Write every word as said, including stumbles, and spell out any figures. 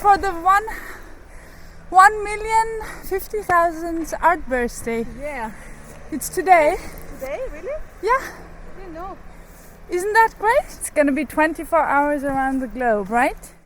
for the one one million fifty thousand art birthday. Yeah. It's today. Today, really? Yeah. I didn't know. Isn't that great? It's gonna be twenty-four hours around the globe, right?